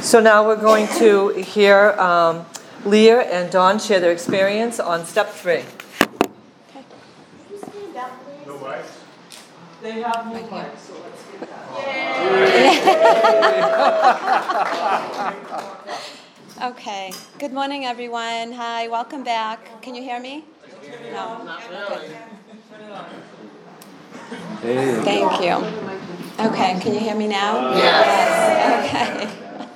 So now we're going to hear Leah and Dawn share their experience on step 3. No mics? They have no mics, so let's get that. Okay. Good morning, everyone. Hi, welcome back. Can you hear me? No. Not really. Hey. Thank you. Okay, can you hear me now? Yes. Okay.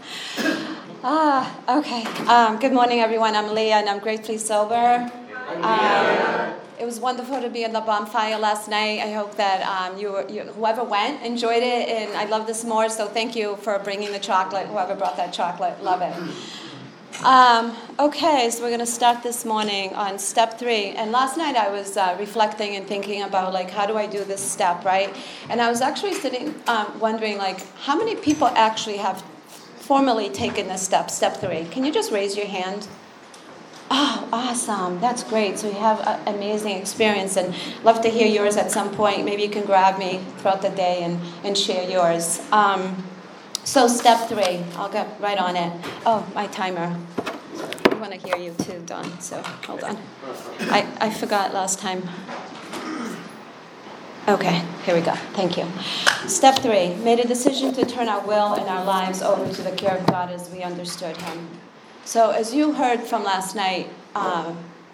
Okay. Good morning, everyone. I'm Leah, and I'm gratefully sober. It was wonderful to be in the bonfire last night. I hope that whoever went enjoyed it, and I love this more. So thank you for bringing the chocolate. Whoever brought that chocolate, love it. Okay, so we're going to start this morning on step 3. And last night I was reflecting and thinking about, how do I do this step, right? And I was actually sitting, wondering, how many people actually have formally taken this step 3? Can you just raise your hand? Oh, awesome. That's great. So you have an amazing experience, and love to hear yours at some point. Maybe you can grab me throughout the day and share yours. So step 3, I'll get right on it. Oh, my timer. I want to hear you too, Dawn, so hold on. I forgot last time. Okay, here we go. Thank you. Step 3, made a decision to turn our will and our lives over to the care of God as we understood Him. So as you heard from last night, how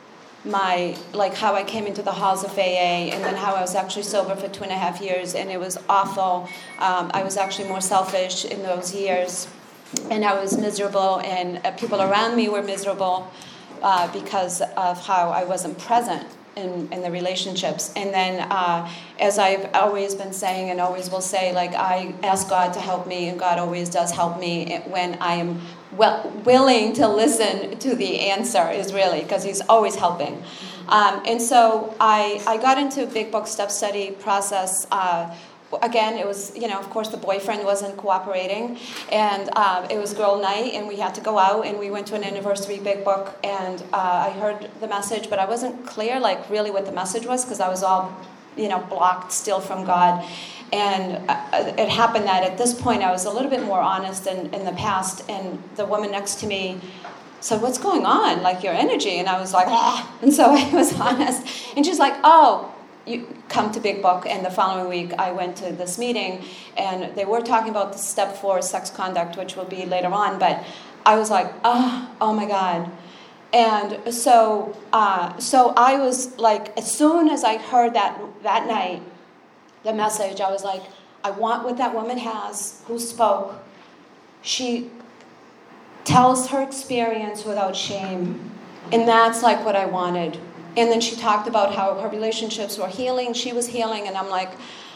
I came into the halls of AA, and then how I was actually sober for 2.5 years, and it was awful. I was actually more selfish in those years, and I was miserable, and people around me were miserable because of how I wasn't present in the relationships. And then, as I've always been saying and always will say, I ask God to help me, and God always does help me when I am willing to listen to the answer, is really, because He's always helping. And so I got into Big Book Step Study process. Again, it was, of course, the boyfriend wasn't cooperating, and it was girl night, and we had to go out, and we went to an anniversary Big Book, and I heard the message, but I wasn't clear, really what the message was, because I was all, blocked still from God. And it happened that at this point I was a little bit more honest than in the past, and the woman next to me said, "What's going on? Your energy?" And I was like, "Ah." And so I was honest, and she's like, "Oh, you come to Big Book." And the following week I went to this meeting, and they were talking about the step 4 sex conduct, which will be later on, but I was like, oh my God. And so I was as soon as I heard that night the message, I was like, I want what that woman has who spoke. She tells her experience without shame, and that's what I wanted. And then she talked about how her relationships were healing, she was healing, and I'm like,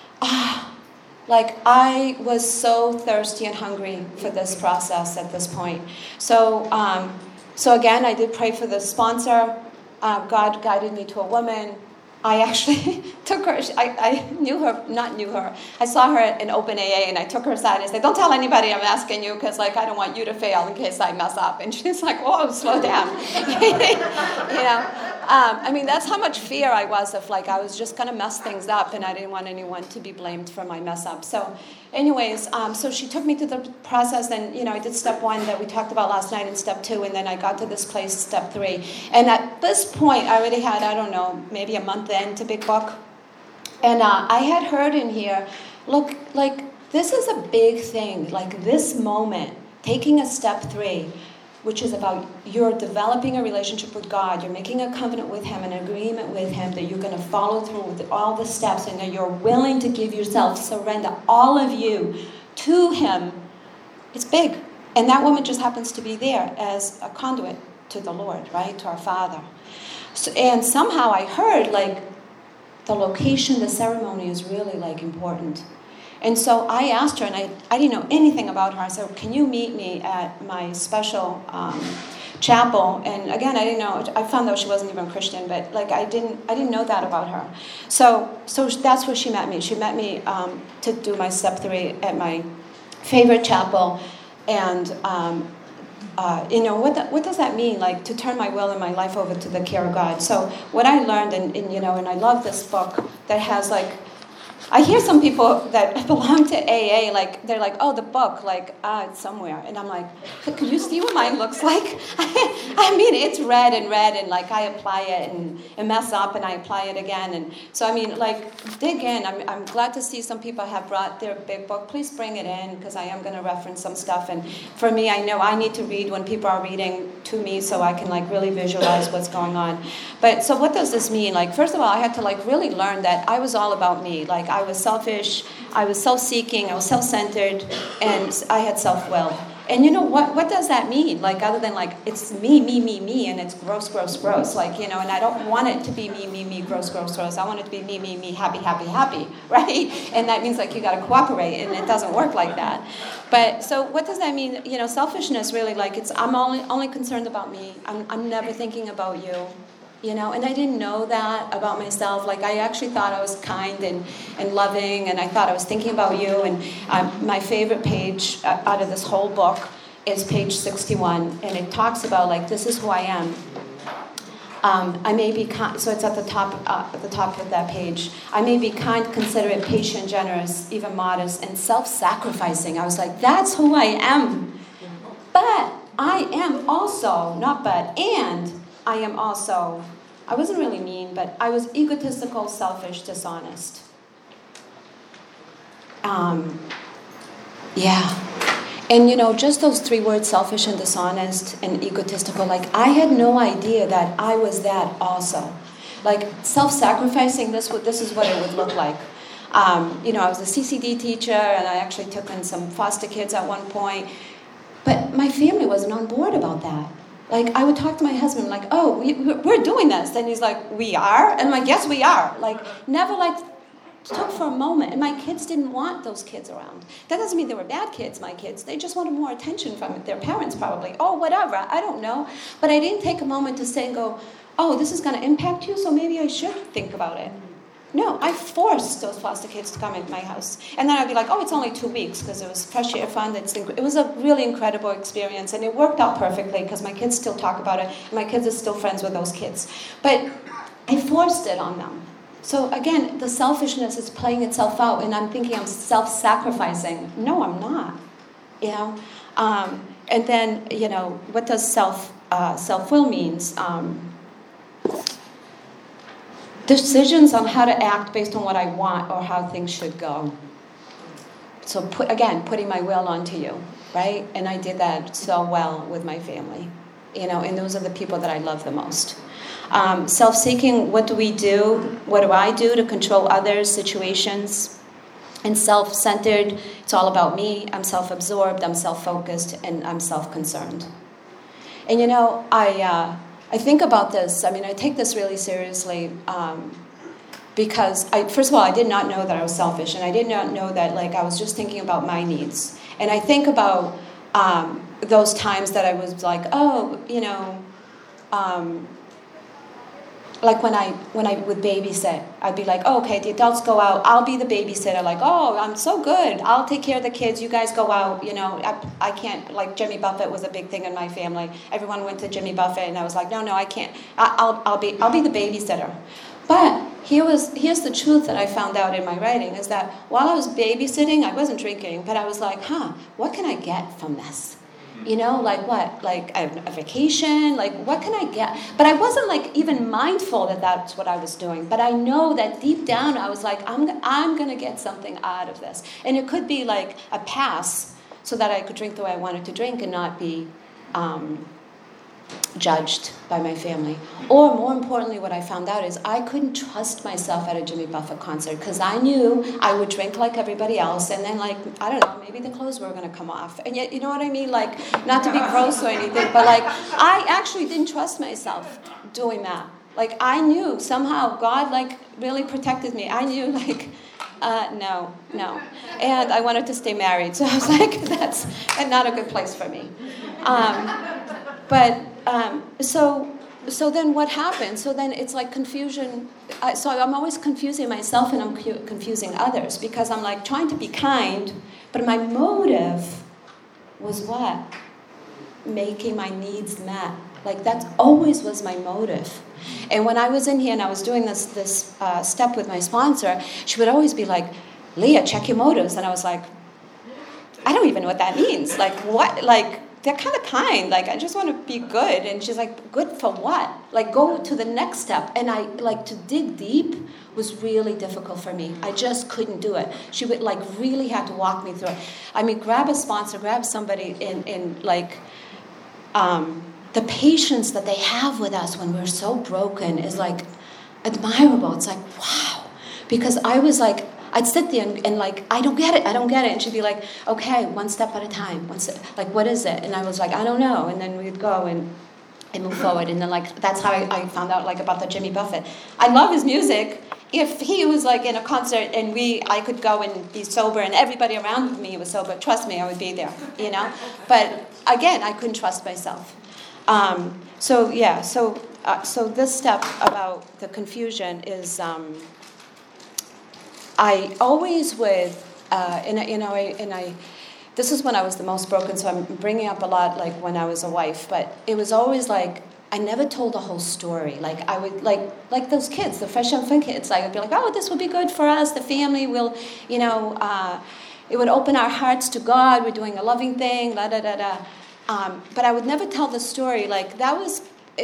I was so thirsty and hungry for this process at this point. So again, I did pray for the sponsor. God guided me to a woman. I actually took her, I knew her. I saw her in open AA, and I took her aside and I said, "Don't tell anybody I'm asking you, because I don't want you to fail in case I mess up." And she's like, "Whoa, slow down." That's how much fear I was of I was just going to mess things up, and I didn't want anyone to be blamed for my mess up. So anyways, so she took me through the process, and, I did step 1 that we talked about last night, and step 2, and then I got to this place, step 3. And at this point, I already had, maybe a month into Big Book. And I had heard in here, look, this is a big thing, this moment, taking a step 3, which is about you're developing a relationship with God, you're making a covenant with Him, an agreement with Him that you're going to follow through with all the steps, and that you're willing to give yourself, surrender all of you to Him. It's big. And that woman just happens to be there as a conduit to the Lord, right, to our Father. So, and somehow I heard, the location, the ceremony is really, important. And so I asked her, and I didn't know anything about her. I said, "Can you meet me at my special chapel?" And again, I didn't know. I found out she wasn't even Christian, but I didn't know that about her. So that's where she met me. She met me to do my step 3 at my favorite chapel. And what does that mean? To turn my will and my life over to the care of God. So what I learned, and I love this book that has I hear some people that belong to AA, like, they're like, oh, the book, like, it's somewhere. And I'm like, could you see what mine looks like? I mean, it's red, and like, I apply it and mess up, and I apply it again. And so, I mean, like, dig in. I'm glad to see some people have brought their big book. Please bring it in, because I am going to reference some stuff. And for me, I know I need to read when people are reading to me so I can, like, really visualize what's going on. But, so what does this mean? Like, first of all, I had to, like, really learn that I was all about me. Like, I was selfish, I was self-seeking, I was self-centered, and I had self-will. And you know, what does that mean? Like, other than, like, it's me, and it's gross, gross, gross. Like, you know, and I don't want it to be me, gross, gross, gross. I want it to be me, happy, happy, happy, right? And that means, like, you got to cooperate, and it doesn't work like that. But, so what does that mean? You know, selfishness really, like, it's, I'm only concerned about me. I'm never thinking about you. You know, and I didn't know that about myself. Like, I actually thought I was kind and loving, and I thought I was thinking about you. And my favorite page out of this whole book is page 61, and it talks about, like, this is who I am. I may be kind, so it's at the top of that page. I may be kind, considerate, patient, generous, even modest, and self-sacrificing. I was like, that's who I am. But I am also, not but, and I am also, I wasn't really mean, but I was egotistical, selfish, dishonest. Yeah. And, you know, just those 3 words, selfish and dishonest and egotistical, like, I had no idea that I was that also. Like, self-sacrificing, this is what it would look like. You know, I was a CCD teacher, and I actually took in some foster kids at one point. But my family wasn't on board about that. Like, I would talk to my husband, like, oh, we're doing this. And he's like, we are? And I'm like, yes, we are. Like, never, like, took for a moment. And my kids didn't want those kids around. That doesn't mean they were bad kids, my kids. They just wanted more attention from their parents, probably. Oh, whatever. I don't know. But I didn't take a moment to say and go, oh, this is going to impact you, so maybe I should think about it. No, I forced those foster kids to come into my house. And then I'd be like, oh, it's only 2 weeks, because it was Fresh Air Fund. It was a really incredible experience, and it worked out perfectly, because my kids still talk about it, and my kids are still friends with those kids. But I forced it on them. So again, the selfishness is playing itself out, and I'm thinking I'm self-sacrificing. No, I'm not. You know? And then, you know, what does self-will means? Decisions on how to act based on what I want or how things should go. So putting my will onto you, right? And I did that so well with my family, you know, and those are the people that I love the most. Self-seeking, what do we do? What do I do to control others, situations? And self-centered, it's all about me. I'm self-absorbed, I'm self-focused, and I'm self-concerned. And you know, I think about this. I mean, I take this really seriously because, first of all, I did not know that I was selfish, and I did not know that, like, I was just thinking about my needs. And I think about those times that I was like, oh, you know, like when I would babysit, I'd be like, oh, okay, the adults go out, I'll be the babysitter. Like, oh, I'm so good. I'll take care of the kids. You guys go out. You know, I can't. Like, Jimmy Buffett was a big thing in my family. Everyone went to Jimmy Buffett, and I was like, no, I can't. I'll be the babysitter. But here's the truth that I found out in my writing is that while I was babysitting, I wasn't drinking, but I was like, what can I get from this? You know, like what? Like a vacation? Like, what can I get? But I wasn't, like, even mindful that that's what I was doing. But I know that deep down I was like, I'm going to get something out of this. And it could be like a pass so that I could drink the way I wanted to drink and not be judged by my family. Or more importantly, what I found out is I couldn't trust myself at a Jimmy Buffett concert because I knew I would drink like everybody else, and then, like, I don't know, maybe the clothes were going to come off. And yet, you know what I mean? Like, not to be gross or anything, but, like, I actually didn't trust myself doing that. Like, I knew somehow God, like, really protected me. I knew, like, no. And I wanted to stay married, so I was like, that's not a good place for me. So then what happens? So then it's like confusion. So I'm always confusing myself, and I'm confusing others, because I'm like trying to be kind, but my motive was what? Making my needs met Like, that always was my motive. And when I was in here and I was doing this step with my sponsor, she would always be like, Leah, check your motives. And I was like, I don't even know what that means. Like, what? Like, they're kind of kind. Like, I just want to be good. And she's like, good for what? Like, go to the next step. And I, like, to dig deep was really difficult for me. I just couldn't do it. She would, like, really have to walk me through it. I mean, grab a sponsor, grab somebody in like, the patience that they have with us when we're so broken is, like, admirable. It's like, wow. Because I was like, I'd sit there and like, I don't get it. And she'd be like, okay, one step at a time. Like, what is it? And I was like, I don't know. And then we'd go and move forward. And then, like, that's how I found out, like, about the Jimmy Buffett. I love his music. If he was, like, in a concert and I could go and be sober and everybody around me was sober, trust me, I would be there, you know? But, again, I couldn't trust myself. So this step about the confusion is... I always would, this is when I was the most broken, so I'm bringing up a lot, like, when I was a wife, but it was always, like, I never told the whole story. Like, I would, like those kids, the Fresh and Fin kids, I'd be like, oh, this would be good for us, the family will, it would open our hearts to God, we're doing a loving thing, But I would never tell the story, like, that was...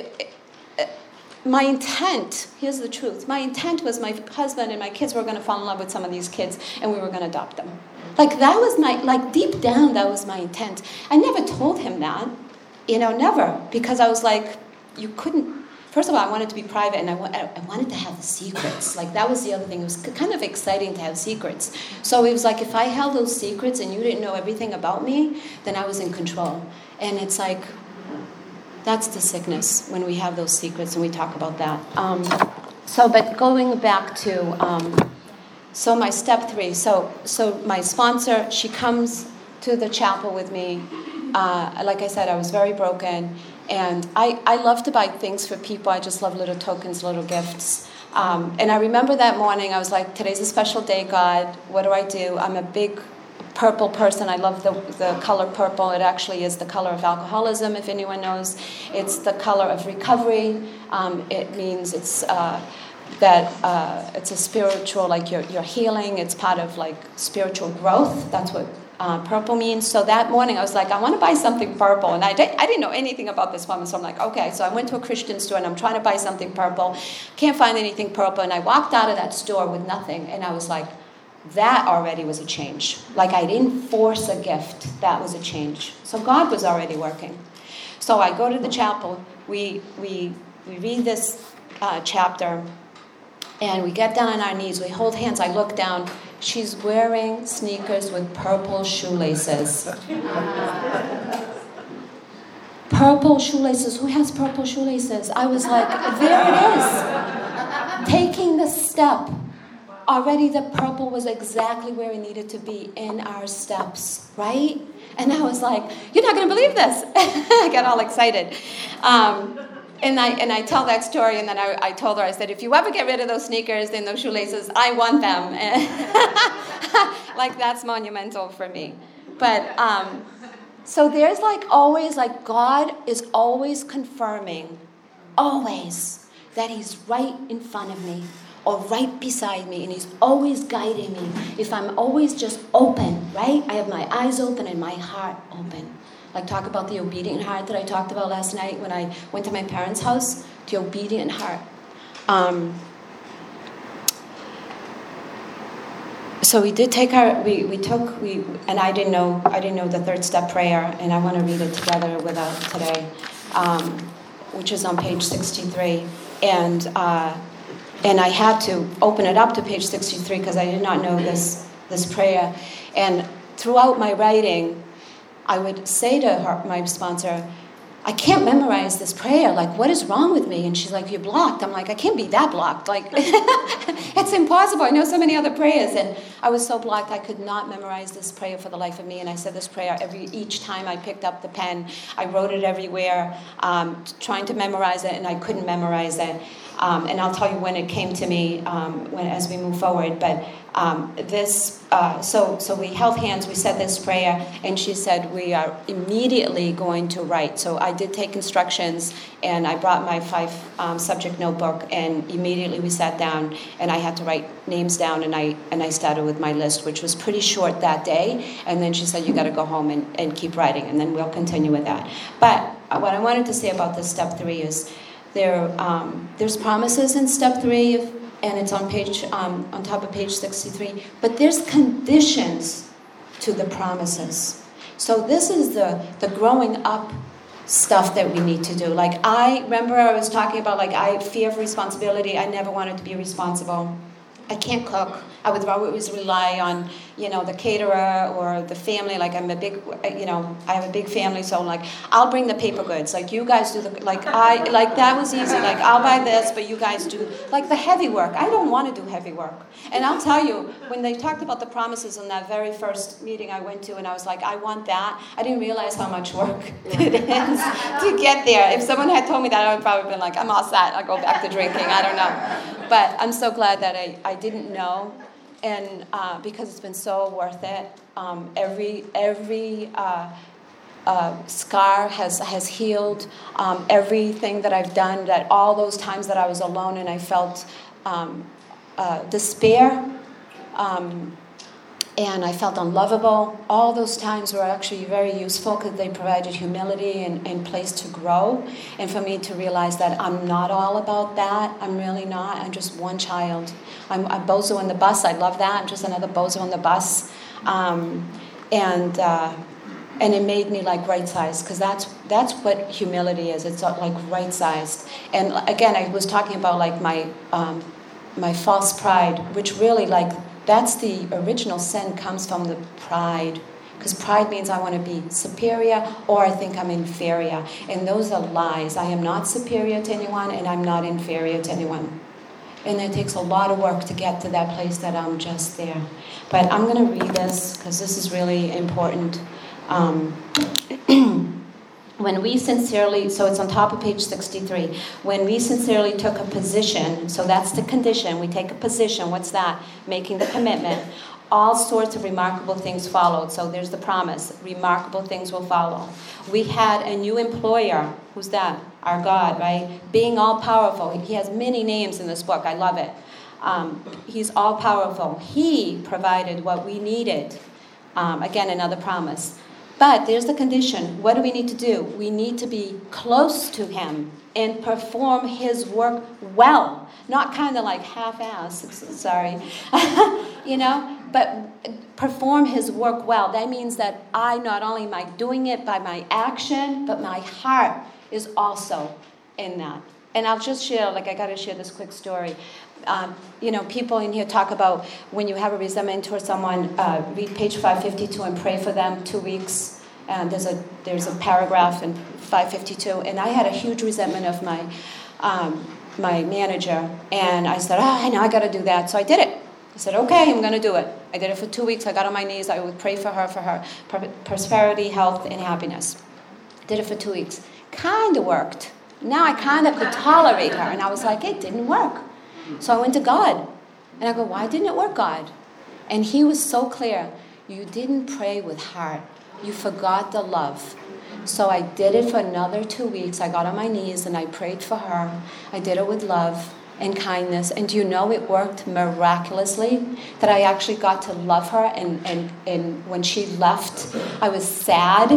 my intent, here's the truth, my intent was my husband and my kids were going to fall in love with some of these kids and we were going to adopt them. Like, that was deep down, that was my intent. I never told him that, never, because I was like, you couldn't, first of all, I wanted to be private and I wanted to have secrets. Like, that was the other thing. It was kind of exciting to have secrets. So it was like, if I held those secrets and you didn't know everything about me, then I was in control. And it's like, that's the sickness when we have those secrets and we talk about that. But going back to, my step 3. So my sponsor, she comes to the chapel with me. Like I said, I was very broken. And I love to buy things for people. I just love little tokens, little gifts. And I remember that morning, I was like, today's a special day, God. What do? I'm a big purple person. I love the color purple. It actually is the color of alcoholism, if anyone knows. It's the color of recovery. It means it's it's a spiritual, like you're healing. It's part of, like, spiritual growth. That's what purple means. So that morning I was like, I want to buy something purple. And I didn't know anything about this woman. So I'm like, okay. So I went to a Christian store and I'm trying to buy something purple. Can't find anything purple. And I walked out of that store with nothing. And I was like, that already was a change. Like, I didn't force a gift. That was a change. So God was already working. So I go to the chapel. We read this chapter, and we get down on our knees. We hold hands. I look down. She's wearing sneakers with purple shoelaces. Purple shoelaces. Who has purple shoelaces? I was like, there it is. Taking the step. Already the purple was exactly where it needed to be in our steps, right? And I was like, you're not going to believe this. I got all excited. And I tell that story, and then I told her, I said, if you ever get rid of those sneakers and those shoelaces, I want them. Like, that's monumental for me. But, so there's, like, always, like, God is always confirming, always, that he's right in front of me, or right beside me, and he's always guiding me. If I'm always just open, right? I have my eyes open and my heart open. Like, talk about the obedient heart that I talked about last night when I went to my parents' house. The obedient heart. So we did take and I didn't know the third step prayer, and I want to read it together with us today, which is on page 63, and I had to open it up to page 63 because I did not know this prayer, and throughout my writing, I would say to her, my sponsor, I can't memorize this prayer. Like, what is wrong with me? And she's like, you're blocked. I'm like, I can't be that blocked. Like, it's impossible. I know so many other prayers. And I was so blocked, I could not memorize this prayer for the life of me. And I said this prayer each time I picked up the pen. I wrote it everywhere, trying to memorize it, and I couldn't memorize it. And I'll tell you when it came to me as we move forward. But so we held hands, we said this prayer, and she said, we are immediately going to write. So I did take instructions, and I brought my 5 subject notebook, and immediately we sat down, and I had to write names down, and I started with my list, which was pretty short that day. And then she said, you got to go home and keep writing, and then we'll continue with that. But what I wanted to say about this step 3 is there's promises in step 3, and it's on top of page 63. But there's conditions to the promises. So this is the growing up stuff that we need to do. Like I was talking about, like I fear of responsibility. I never wanted to be responsible. I can't cook. I would always rely on, the caterer or the family. Like I'm I have a big family, so like I'll bring the paper goods. Like you guys do that was easy. Like I'll buy this, but you guys do like the heavy work. I don't want to do heavy work. And I'll tell you, when they talked about the promises in that very first meeting I went to, and I was like, I want that. I didn't realize how much work it is to get there. If someone had told me that, I would probably been like, I'm all set. I'll go back to drinking. I don't know. But I'm so glad that I didn't know, and because it's been so worth it. Every scar has healed. Everything that I've done, that all those times that I was alone and I felt despair, and I felt unlovable, all those times were actually very useful because they provided humility and place to grow, and for me to realize that I'm not all about that. I'm really not. I'm just one child. I'm a bozo on the bus. I love that. I'm just another bozo on the bus. And it made me like right-sized, because that's what humility is. It's like right-sized. And again, I was talking about like my false pride, which really that's the original sin, comes from the pride. Because pride means I want to be superior or I think I'm inferior. And those are lies. I am not superior to anyone and I'm not inferior to anyone. And it takes a lot of work to get to that place that I'm just there. But I'm going to read this because this is really important. When we sincerely, so it's on top of page 63, when we sincerely took a position, so that's the condition, we take a position, what's that? Making the commitment. All sorts of remarkable things followed. So there's the promise. Remarkable things will follow. We had a new employer. Who's that? Our God, right? Being all-powerful. He has many names in this book. I love it. He's all-powerful. He provided what we needed. Again, another promise. But there's the condition. What do we need to do? We need to be close to him and perform his work well. Not kind of like half-ass, sorry. But perform his work well. That means that I not only am I doing it by my action, but my heart is also in that. And I'll just share, I got to share this quick story. People in here talk about when you have a resentment towards someone, read page 552 and pray for them 2 weeks. And there's a paragraph in 552. And I had a huge resentment of my manager. And I said, I know I got to do that. So I did it. I said, okay, I'm going to do it. I did it for 2 weeks. I got on my knees. I would pray for her prosperity, health, and happiness. Did it for 2 weeks. Kind of worked. Now I kind of could tolerate her. And I was like, it didn't work. So I went to God. And I go, why didn't it work, God? And he was so clear. You didn't pray with heart. You forgot the love. So I did it for another 2 weeks. I got on my knees and I prayed for her. I did it with love and kindness. And do you know it worked miraculously? That I actually got to love her. And when she left, I was sad.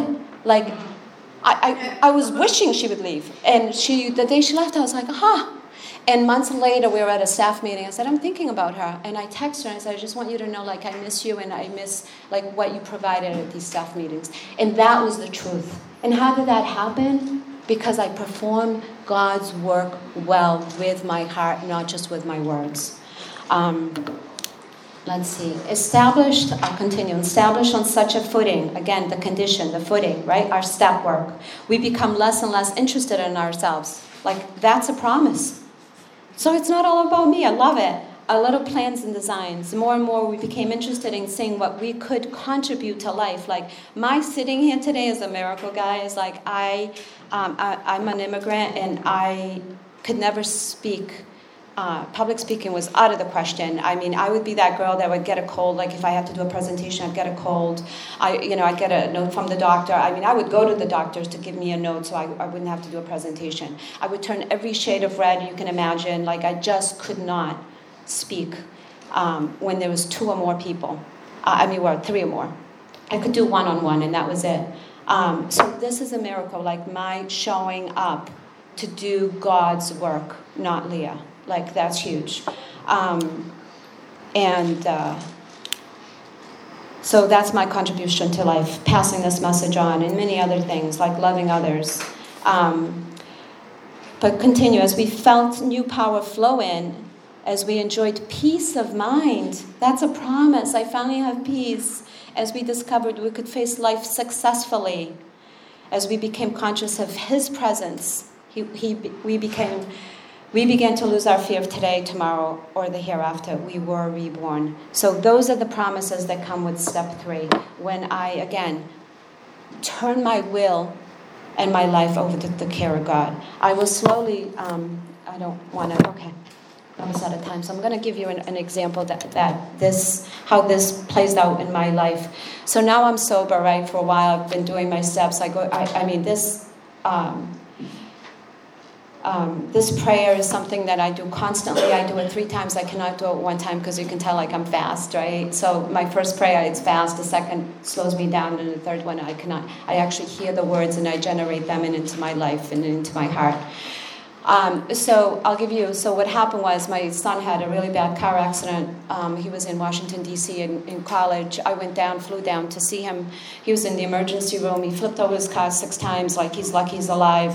I was wishing she would leave. And the day she left, I was like, aha. And months later, we were at a staff meeting. I said, I'm thinking about her. And I texted her and I said, I just want you to know, I miss you and I miss, what you provided at these staff meetings. And that was the truth. And how did that happen? Because I performed God's work well with my heart, not just with my words. Let's see. I'll continue. Established on such a footing. Again, the condition, the footing, right? Our step work. We become less and less interested in ourselves. That's a promise. So it's not all about me. I love it. Our little plans and designs. More and more we became interested in seeing what we could contribute to life. My sitting here today is a miracle, guys. I'm an immigrant and I could never speak. Public speaking was out of the question. I mean, I would be that girl that would get a cold. Like if I had to do a presentation, I'd get a cold. I'd get a note from the doctor. I mean, I would go to the doctors to give me a note so I wouldn't have to do a presentation. I would turn every shade of red you can imagine. Like I just could not speak when there was 2 or more people. Well, 3 or more. I could do one-on-one, and that was it. So this is a miracle, like my showing up to do God's work, not Leah. Like, that's huge. So that's my contribution to life, passing this message on, and many other things, like loving others. But continue, as we felt new power flow in, as we enjoyed peace of mind. That's a promise. I finally have peace. As we discovered we could face life successfully. As we became conscious of His presence, we began to lose our fear of today, tomorrow, or the hereafter. We were reborn. So those are the promises that come with step 3. When I, again, turn my will and my life over to the care of God. I will slowly, I don't want to, okay. Almost out of time, so I'm going to give you an example how this plays out in my life. So now I'm sober, right? For a while, I've been doing my steps. This prayer is something that I do constantly. I do it 3 times. I cannot do it one time because you can tell like I'm fast, right? So my first prayer, it's fast. The second slows me down, and the third one, I cannot. I actually hear the words and I generate them into my life and into my heart. So what happened was my son had a really bad car accident. He was in Washington, D.C. in college. I flew down to see him. He was in the emergency room. He flipped over his car 6 times, like he's lucky he's alive.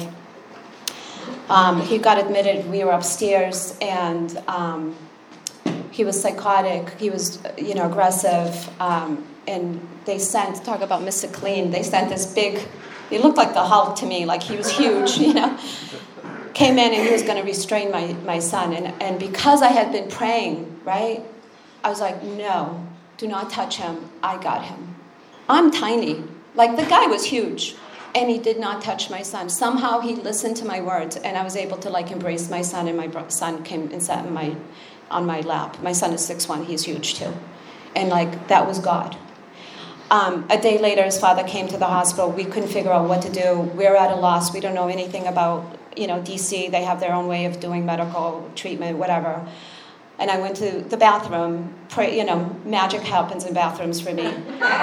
He got admitted. We were upstairs, and he was psychotic. He was, aggressive. And they talk about Mr. Clean. They sent this big, he looked like the Hulk to me, like he was huge, Came in and he was going to restrain my son. And because I had been praying, right, I was like, no, do not touch him. I got him. I'm tiny. Like, the guy was huge. And he did not touch my son. Somehow he listened to my words, and I was able to, embrace my son, and my son came and sat on my lap. My son is 6'1". He's huge, too. And, that was God. A day later, his father came to the hospital. We couldn't figure out what to do. We're at a loss. We don't know anything about, D.C. They have their own way of doing medical treatment, whatever. And I went to the bathroom. Magic happens in bathrooms for me.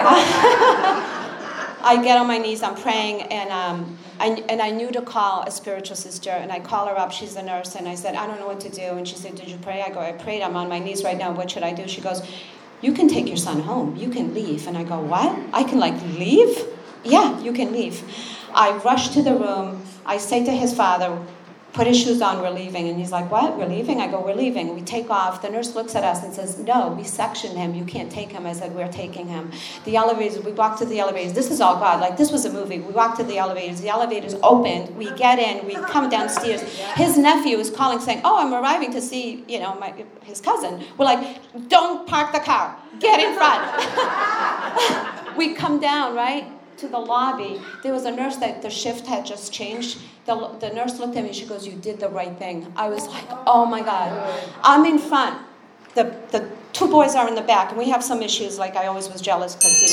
I get on my knees. I'm praying, and I knew to call a spiritual sister. And I call her up. She's a nurse, and I said, I don't know what to do. And she said, did you pray? I go, I prayed. I'm on my knees right now. What should I do? She goes, you can take your son home. You can leave. And I go, what? I can, leave? Yeah, you can leave. I rush to the room. I say to his father, put his shoes on, we're leaving. And he's like, what? We're leaving? I go, we're leaving. We take off. The nurse looks at us and says, no, we sectioned him. You can't take him. I said, we're taking him. The elevators, we walk to the elevators. This is all God. This was a movie. We walk to the elevators. The elevators opened. We get in. We come downstairs. His nephew is calling saying, oh, I'm arriving to see, his cousin. We're like, don't park the car. Get in front. We come down, right, to the lobby. There was a nurse that the shift had just changed. The nurse looked at me. She goes, you did the right thing. I was like, oh, my God. I'm in front. The 2 boys are in the back. And we have some issues. I always was jealous because,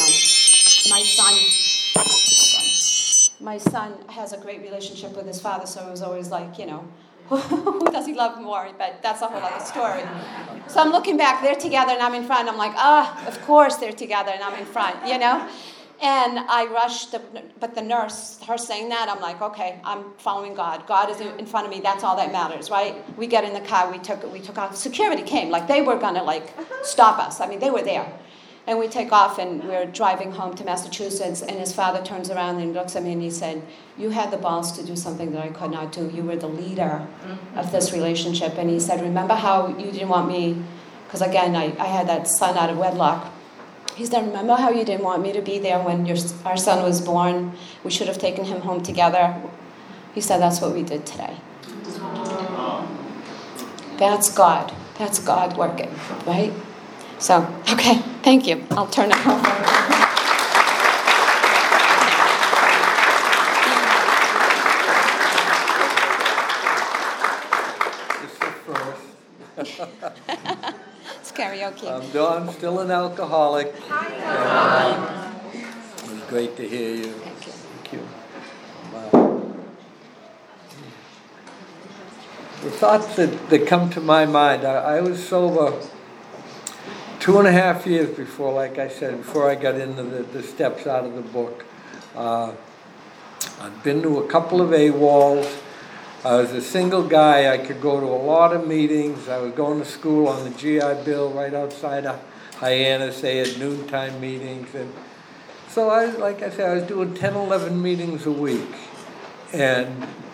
my son has a great relationship with his father. So it was always who does he love more? But that's a whole other story. So I'm looking back. They're together and I'm in front. I'm like, of course they're together and I'm in front, And I rushed, but the nurse, her saying that, I'm like, okay, I'm following God. God is in front of me. That's all that matters, right? We get in the car. We took off. Security came. They were going to, stop us. They were there. And we take off, and we're driving home to Massachusetts, and his father turns around and looks at me, and he said, you had the balls to do something that I could not do. You were the leader of this relationship. And he said, remember how you didn't want me, because, again, I had that son out of wedlock. He said, remember how you didn't want me to be there when our son was born? We should have taken him home together. He said, that's what we did today. That's God. That's God working, right? So, okay, thank you. I'll turn it over. joking. I'm Don, still an alcoholic. Hi, it was great to hear you. Thank you. Wow. The thoughts that come to my mind, I was sober 2.5 years before, like I said, before I got into the steps out of the book. I've been to a couple of AWOLs. I was a single guy. I could go to a lot of meetings. I was going to school on the GI Bill right outside of Hyannis. They had noontime meetings. And so, like I said, I was doing 10, 11 meetings a week. And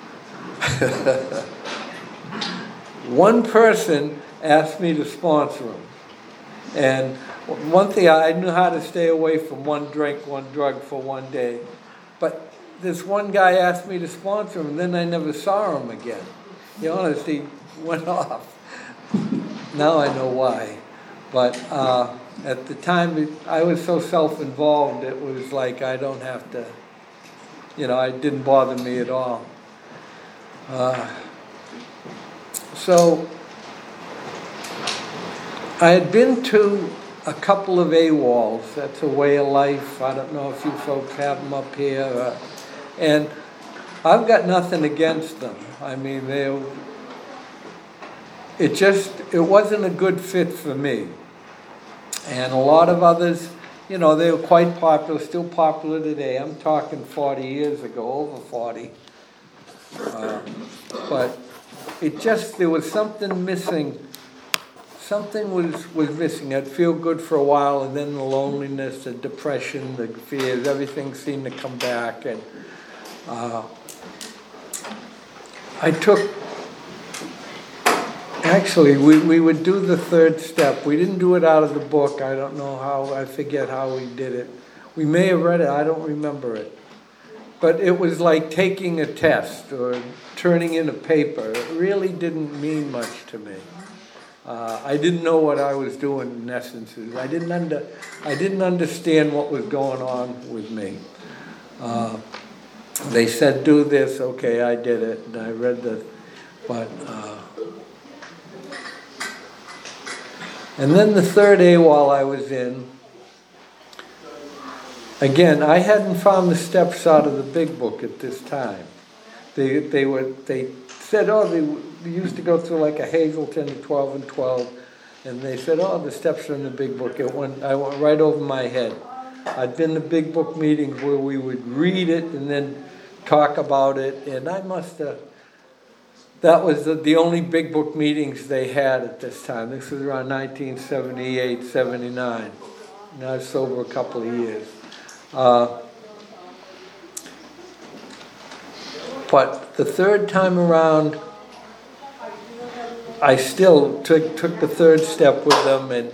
one person asked me to sponsor him. And one thing, I knew how to stay away from one drink, one drug for one day. But this one guy asked me to sponsor him, and then I never saw him again. He honestly went off. Now I know why. But at the time, I was so self-involved, it was like I don't have to, it didn't bother me at all. So I had been to a couple of AWOLs. That's a way of life. I don't know if you folks have them up here. And I've got nothing against them. I mean, it wasn't a good fit for me. And a lot of others, they were quite popular, still popular today. I'm talking 40 years ago, over 40. But there was something missing. Something was missing. I'd feel good for a while, and then the loneliness, the depression, the fears, everything seemed to come back. And actually, we would do the third step. We didn't do it out of the book. I don't know how, I forget how we did it. We may have read it, I don't remember it. But it was like taking a test or turning in a paper. It really didn't mean much to me. I didn't know what I was doing in essence. I didn't understand what was going on with me. They said, do this. Okay, I did it. And I read and then the third AWOL I was in, again, I hadn't found the steps out of the big book at this time. They said, they used to go through like a Hazelton 12 and 12, and they said, the steps are in the big book. I went right over my head. I'd been to big book meetings where we would read it and then talk about it, and that was the only big book meetings they had at this time. This was around 1978, 79. And I was sober a couple of years. But the third time around, I still took the third step with them, and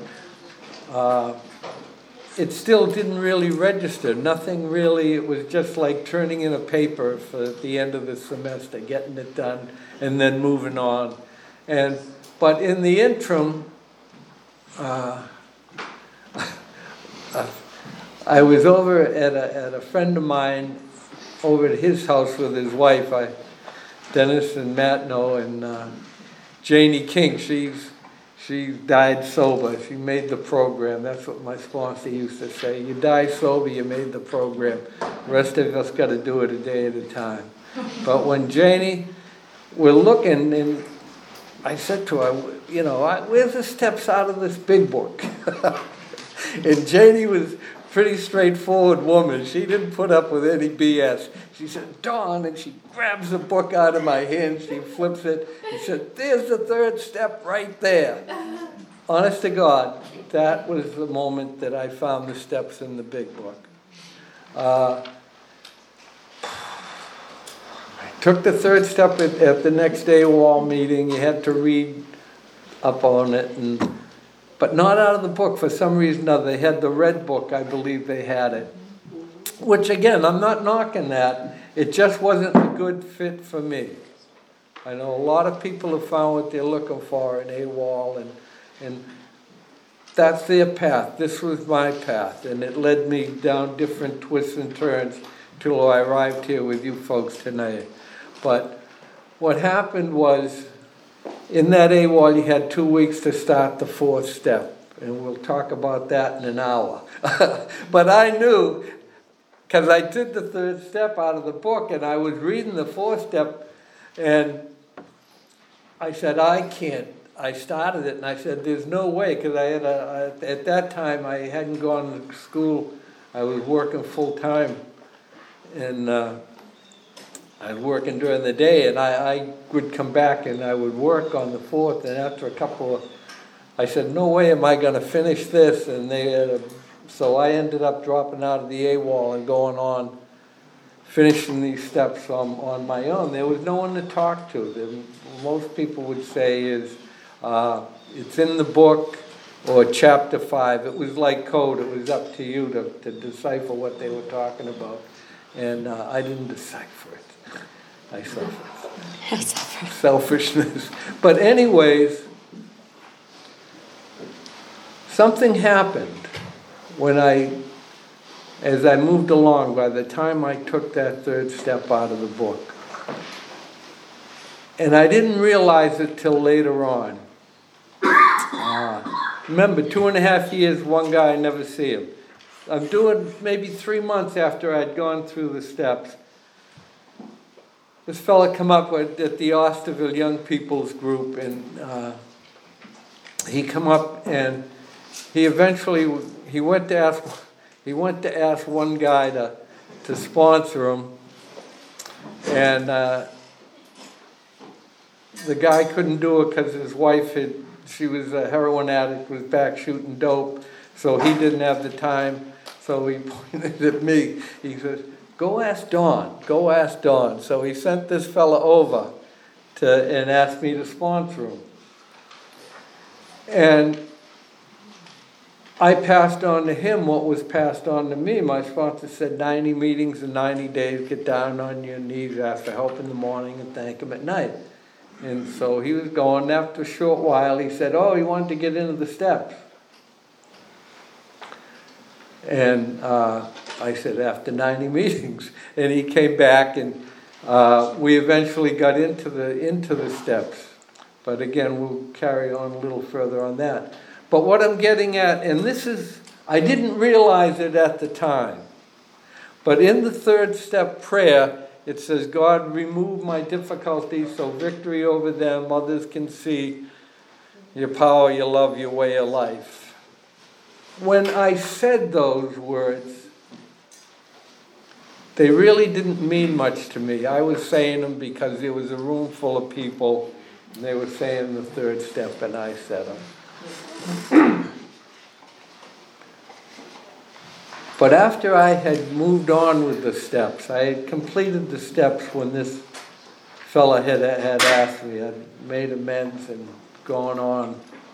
it still didn't really register. Nothing really. It was just like turning in a paper for the end of the semester, getting it done, and then moving on. But in the interim, I was over at a friend of mine, over at his house with his wife. Dennis and Matt know, and Janie King. She died sober. She made the program. That's what my sponsor used to say. You die sober, you made the program. The rest of us got to do it a day at a time. But when Janie, we're looking, and I said to her, where's the steps out of this big book? And Janie was a pretty straightforward woman. She didn't put up with any BS. She said, Dawn, and she grabs the book out of my hand, she flips it, and said, there's the third step right there. Honest to God, that was the moment that I found the steps in the big book. I took the third step at the next AWOL meeting. You had to read up on it, but not out of the book for some reason or other. They had the red book, I believe they had it. Which again, I'm not knocking that. It just wasn't a good fit for me. I know a lot of people have found what they're looking for in AWOL, and that's their path. This was my path, and it led me down different twists and turns till I arrived here with you folks tonight. But what happened was, in that AWOL, you had 2 weeks to start the fourth step. and we'll talk about that in an hour. But I knew, because I did the third step out of the book, and I was reading the fourth step, and I said, I can't. I started it, and I said, there's no way, because at that time, I hadn't gone to school. I was working full-time, and I was working during the day, and I would come back, and I would work on the fourth, and after a couple of, I said, no way am I going to finish this, and so I ended up dropping out of the AWOL and going on, finishing these steps on my own. There was no one to talk to. Most people would say is, it's in the book or chapter 5. It was like code. It was up to you to decipher what they were talking about. And I didn't decipher it. I suffered. Selfishness. But anyways, something happened as I moved along, by the time I took that third step out of the book. And I didn't realize it till later on. Remember, 2.5 years, one guy, I never see him. I'm doing maybe 3 months after I'd gone through the steps. This fella come up at the Osterville Young People's Group, and he come up, and he eventually, he went to ask one guy to sponsor him, and the guy couldn't do it because his wife she was a heroin addict, was back shooting dope, so he didn't have the time. So he pointed at me. He says, go ask Don. So he sent this fella over and asked me to sponsor him. And I passed on to him what was passed on to me. My sponsor said 90 meetings in 90 days, get down on your knees, ask for help in the morning, and thank him at night. And so he was going. After a short while, he said, he wanted to get into the steps. And I said, after 90 meetings. And he came back, and we eventually got into the steps. But again, we'll carry on a little further on that. But what I'm getting at, and this is, I didn't realize it at the time, but in the third step prayer, it says, God, remove my difficulties so victory over them, others can see your power, your love, your way of life. When I said those words, they really didn't mean much to me. I was saying them because there was a room full of people, and they were saying the third step, and I said them. But after I had moved on with the steps, I had completed the steps when this fella had asked me. I'd made amends and gone on.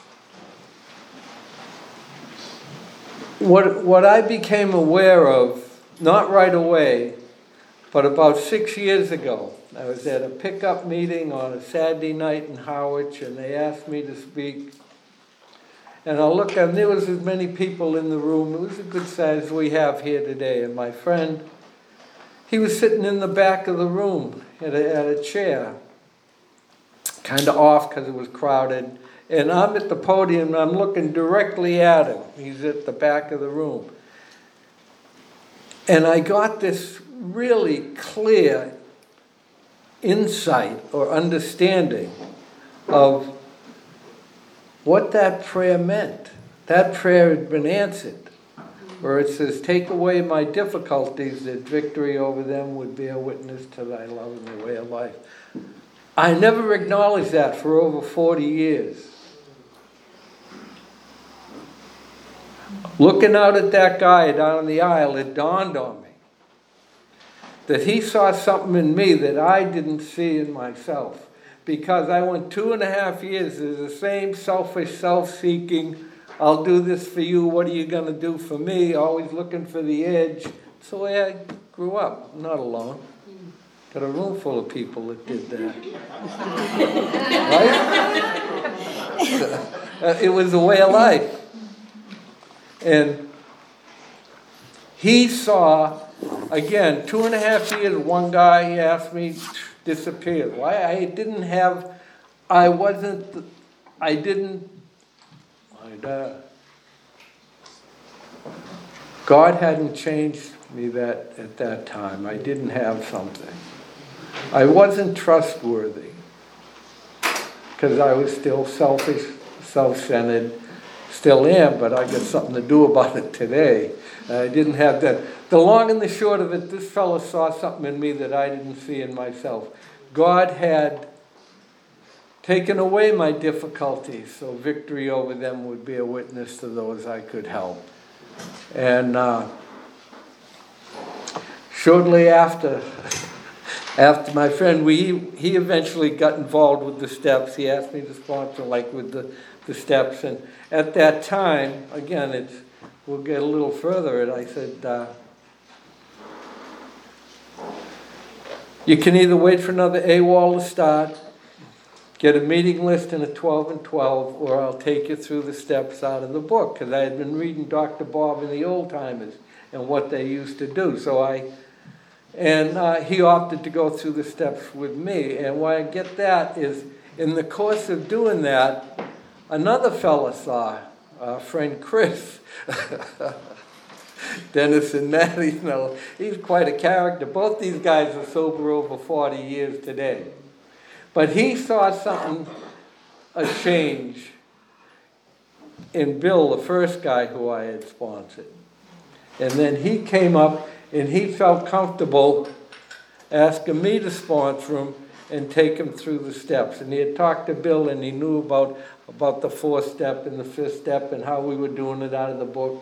What I became aware of, not right away, but about 6 years ago, I was at a pickup meeting on a Saturday night in Harwich, and they asked me to speak. And I look, and there was as many people in the room. It was a good size we have here today. And my friend, he was sitting in the back of the room at a chair, kind of off because it was crowded. And I'm at the podium, and I'm looking directly at him. He's at the back of the room. And I got this really clear insight or understanding of what that prayer meant. That prayer had been answered, where it says, take away my difficulties, that victory over them would bear witness to thy love and the way of life. I never acknowledged that for over 40 years. Looking out at that guy down the aisle, it dawned on me that he saw something in me that I didn't see in myself. Because I went 2.5 years as the same selfish, self-seeking, I'll do this for you, what are you going to do for me, always looking for the edge. It's the way I grew up. I'm not alone. Got a room full of people that did that. Right? It was a way of life. And he saw, again, 2.5 years, one guy, he asked me, disappeared. Why? God hadn't changed me that at that time. I didn't have something. I wasn't trustworthy because I was still selfish, self-centered, still am, but I got something to do about it today. I didn't have that. The long and the short of it, this fellow saw something in me that I didn't see in myself. God had taken away my difficulties, so victory over them would be a witness to those I could help. And shortly after my friend, he eventually got involved with the steps. He asked me to sponsor, like with the steps. And at that time, again, we'll get a little further. And I said, you can either wait for another AWOL to start, get a meeting list and a 12 and 12, or I'll take you through the steps out of the book. Because I had been reading Dr. Bob and the Old Timers and what they used to do. He opted to go through the steps with me. And why I get that is, in the course of doing that, another fella saw, friend Chris, Dennis and Matt, he's quite a character. Both these guys are sober over 40 years today. But he saw something, a change in Bill, the first guy who I had sponsored. And then he came up and he felt comfortable asking me to sponsor him and take him through the steps. And he had talked to Bill and he knew about the 4th step and the 5th step and how we were doing it out of the book.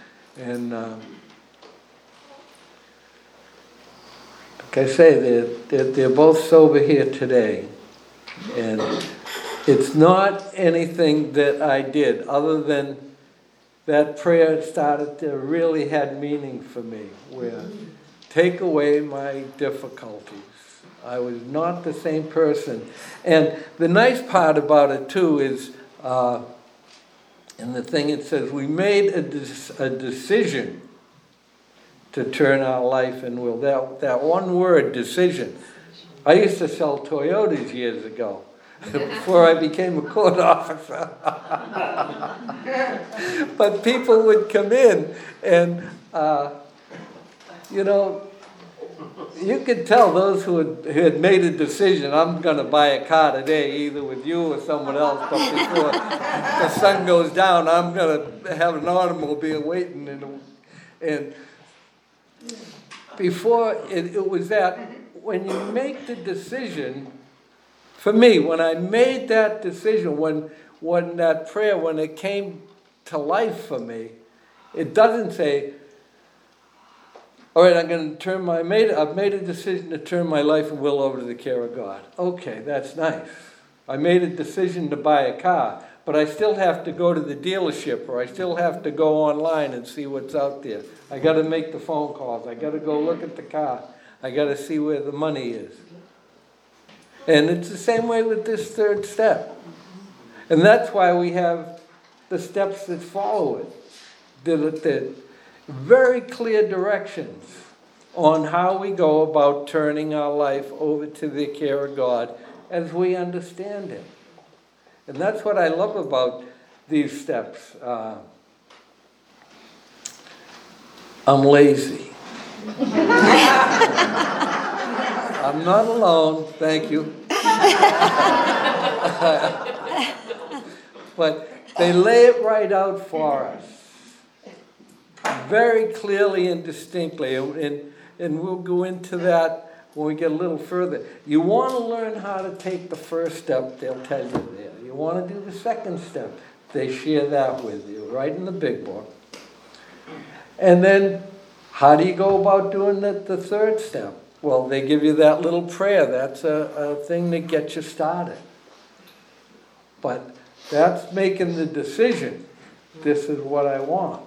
Like I say, they're both sober here today. And it's not anything that I did other than that prayer started to really had meaning for me, where take away my difficulties. I was not the same person. And the nice part about it too is, in the thing it says, we made a decision to turn our life and will. That one word, decision. I used to sell Toyotas years ago, before I became a court officer. But people would come in and, you could tell those who had made a decision, I'm going to buy a car today, either with you or someone else, but before the sun goes down, I'm going to have an automobile waiting. And before it was that, when you make the decision, for me, when I made that decision, when that prayer, when it came to life for me, it doesn't say, all right, I've made a decision to turn my life and will over to the care of God. Okay, that's nice. I made a decision to buy a car, but I still have to go to the dealership, or I still have to go online and see what's out there. I got to make the phone calls. I got to go look at the car. I got to see where the money is. And it's the same way with this 3rd step. And that's why we have the steps that follow it. The very clear directions on how we go about turning our life over to the care of God as we understand it. And that's what I love about these steps. I'm lazy. I'm not alone, thank you. But they lay it right out for us, very clearly and distinctly. And we'll go into that when we get a little further. You want to learn how to take the 1st step, they'll tell you there. You want to do the 2nd step, they share that with you, right in the big book. And then, how do you go about doing the 3rd step? Well, they give you that little prayer. That's a thing that gets you started. But that's making the decision. This is what I want.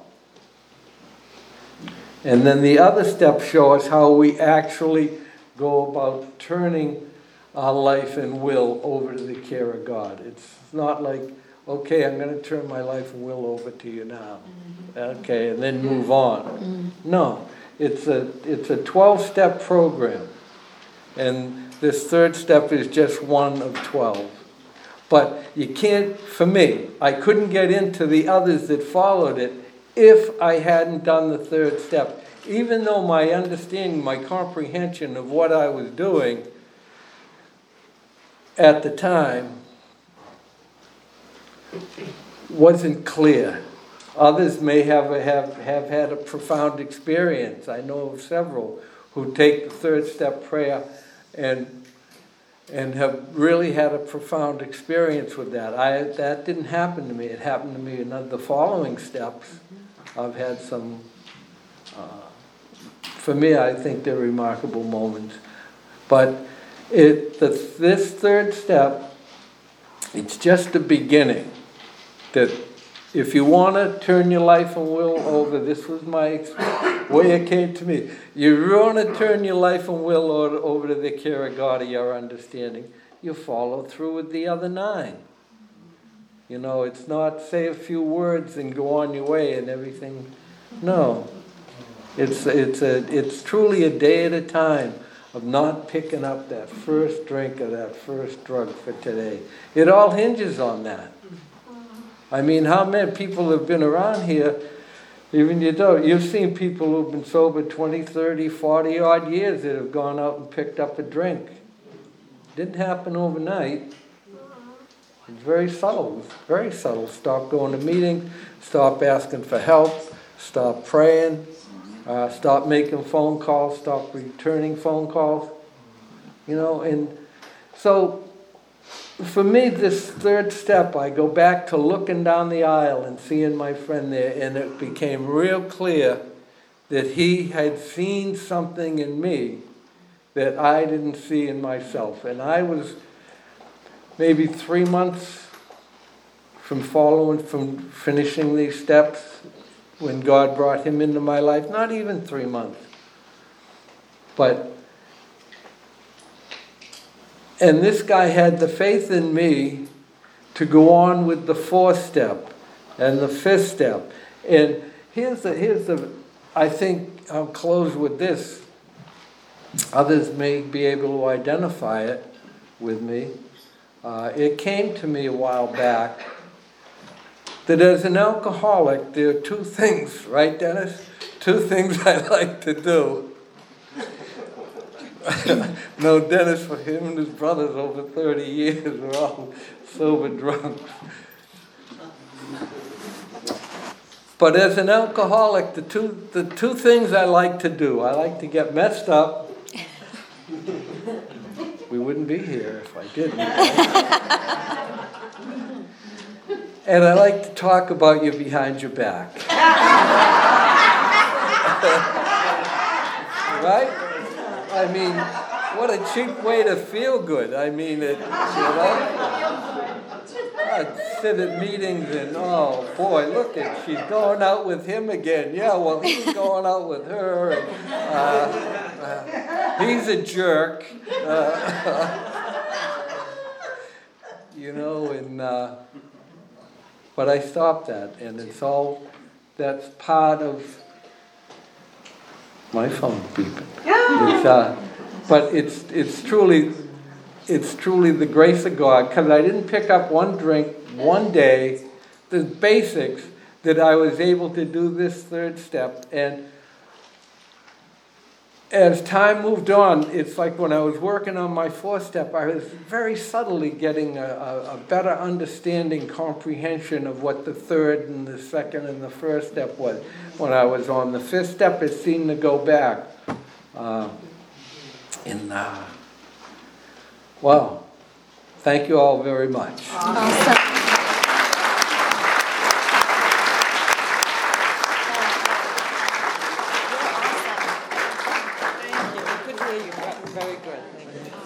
And then the other steps show us how we actually go about turning our life and will over to the care of God. It's not like, okay, I'm going to turn my life and will over to you now. Okay, and then move on. No. It's a 12-step program, and this 3rd step is just one of 12. But you can't, for me, I couldn't get into the others that followed it if I hadn't done the third step. Even though my understanding, my comprehension of what I was doing at the time wasn't clear. Others may have had a profound experience. I know of several who take the third step prayer and have really had a profound experience with that. That didn't happen to me. It happened to me in the following steps. I've had some, for me, I think they're remarkable moments. But this third step, it's just the beginning. That if you want to turn your life and will over, this was my way it came to me. You want to turn your life and will over to the care of God, or your understanding, you follow through with the other 9. You know, it's not say a few words and go on your way and everything. No, it's truly a day at a time of not picking up that first drink or that first drug for today. It all hinges on that. I mean, how many people have been around here, even you've seen people who've been sober 20, 30, 40 odd years that have gone out and picked up a drink. Didn't happen overnight. It's very subtle, very subtle. Stop going to meetings, stop asking for help, stop praying, stop making phone calls, stop returning phone calls. You know, and so for me, this third step, I go back to looking down the aisle and seeing my friend there, and it became real clear that he had seen something in me that I didn't see in myself. And I was maybe 3 months from finishing these steps when God brought him into my life. Not even 3 months. And this guy had the faith in me to go on with the 4th step and the 5th step. And here's the I think I'll close with this. Others may be able to identify it with me. It came to me a while back that as an alcoholic, there are 2 things, right, Dennis? 2 things I like to do. No, Dennis, for him and his brothers over 30 years were all sober drunks. But as an alcoholic, the two things I like to do, I like to get messed up. We wouldn't be here if I didn't. Right? And I like to talk about you behind your back. Right? I mean, what a cheap way to feel good. I mean, I'd sit at meetings and, oh boy, look at, she's going out with him again. Yeah, well, he's going out with her. And, he's a jerk. You know, and but I stopped that, and that's part of my phone beeping. But it's truly the grace of God, because I didn't pick up one drink one day, the basics, that I was able to do this 3rd step. And as time moved on, it's like when I was working on my 4th step, I was very subtly getting a better understanding, comprehension of what the 3rd and the 2nd and the 1st step was. When I was on the 5th step, it seemed to go back. Wow. Thank you all very much. Awesome. Thank you. We could hear you. Very good. Thank you.